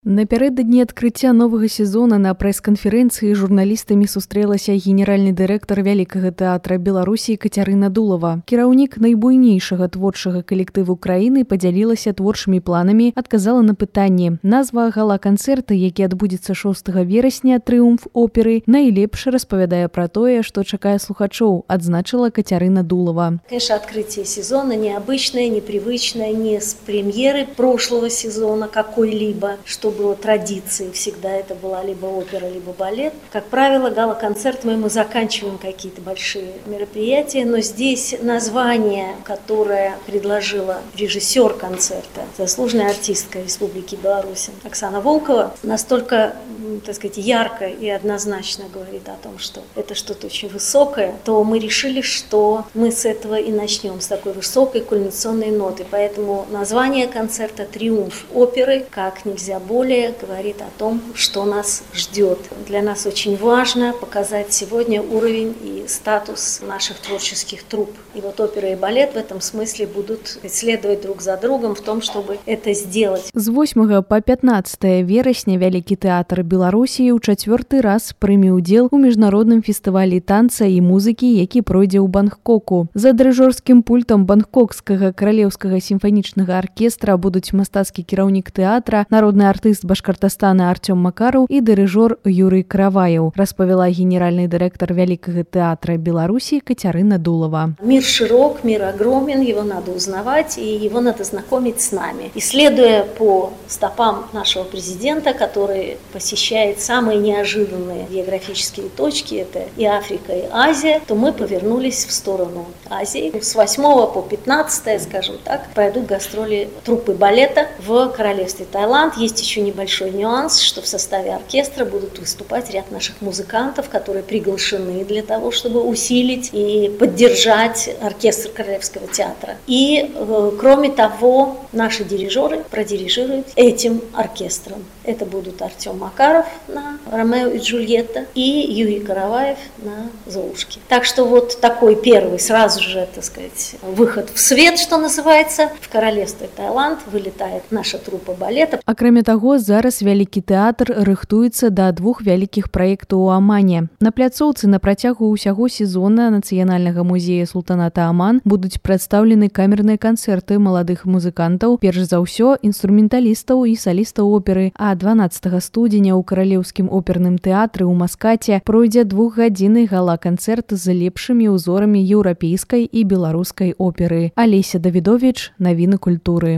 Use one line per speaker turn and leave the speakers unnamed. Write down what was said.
Напярэдадні адкрыцця новага сезона на прэс-канферэнцыі журналістамі сустрэлася генеральны дырэктар вялікага тэатра Беларусі Кацярына Дулава. Кіраўнік найбуйнейшага творчага калектыву краіны падзялілася творчымі планамі, адказала на пытанні. Назва гала-канцэрта, які адбудзецца 6 верасня, «Трыумф оперы», найлепш распавядае пра тое, што чакае слухачоў, адзначыла Кацярына Дулава.
Конечно, открытие сезона необычное, непривычное, не с премьеры прошлого сезона какой-либо, что было традицией, всегда это была либо опера, либо балет. Как правило, гала-концерт мы заканчиваем какие-то большие мероприятия, но здесь название, которое предложила режиссер концерта, заслуженная артистка Республики Беларусь Оксана Волкова, настолько, так сказать, ярко и однозначно говорит о том, что это что-то очень высокое, то мы решили, что мы с этого и начнем, с такой высокой кульминационной ноты. Поэтому название концерта «Триумф оперы» как нельзя более говорит о том, что нас ждет. Для нас очень важно показать сегодня уровень и статус наших творческих труп. И вот опера и балет в этом смысле будут следовать друг за другом в том, чтобы это сделать.
З 8 по 15 верасня Вялікі тэатр Беларусі ў 4-й раз прыме ўдзел у міжнародным фестывалі танца і музыкі, які пройдзе ў Бангкоку. За дырыжорскім пультам Бангкокскага каралеўскага сімфанічнага аркестра будуць мастацкі кіраўнік тэатра, народны артыст Башкортостана Артём Макаров и дирижер Юрий Караваев, распавяла генеральный директор Вялікага тэатра Беларуси Кацярына Дулава.
Мир широк, мир огромен, его надо узнавать и его надо знакомить с нами. И следуя по стопам нашего президента, который посещает самые неожиданные географические точки, это и Африка, и Азия, то мы повернулись в сторону Азии. С 8 по 15, скажем так, пройдут гастроли труппы балета в королевстве Таиланд. Есть еще небольшой нюанс, что в составе оркестра будут выступать ряд наших музыкантов, которые приглашены для того, чтобы усилить и поддержать оркестр Королевского театра. И, кроме того, наши дирижеры продирижируют этим оркестром. Это будут Артём Макаров на «Ромео и Джульетта» и Юрий Караваев на «Золушке». Так что вот такой первый сразу же, так сказать, выход в свет, что называется. В королевство Таиланд вылетает наша труппа балета.
Акрамя таго, зараз Вялікі тэатр рыхтуецца да 2 вялікіх праектаў у Амане. На пляцоўцы на працягу ўсяго сезона Нацыянальнага музея Султаната Аман будуць прадстаўлены камерныя канцэрты маладых музыкантаў, перш за ўсё інструменталістаў і салістаў оперы, а 12 студзеня ў каралеўскім оперным тэатры ў Маскаце пройдзе 2-гадзінны гала-канцэрт з лепшымі ўзорамі еўрапейскай і беларускай оперы. Алеся Давідовіч, навіны культуры.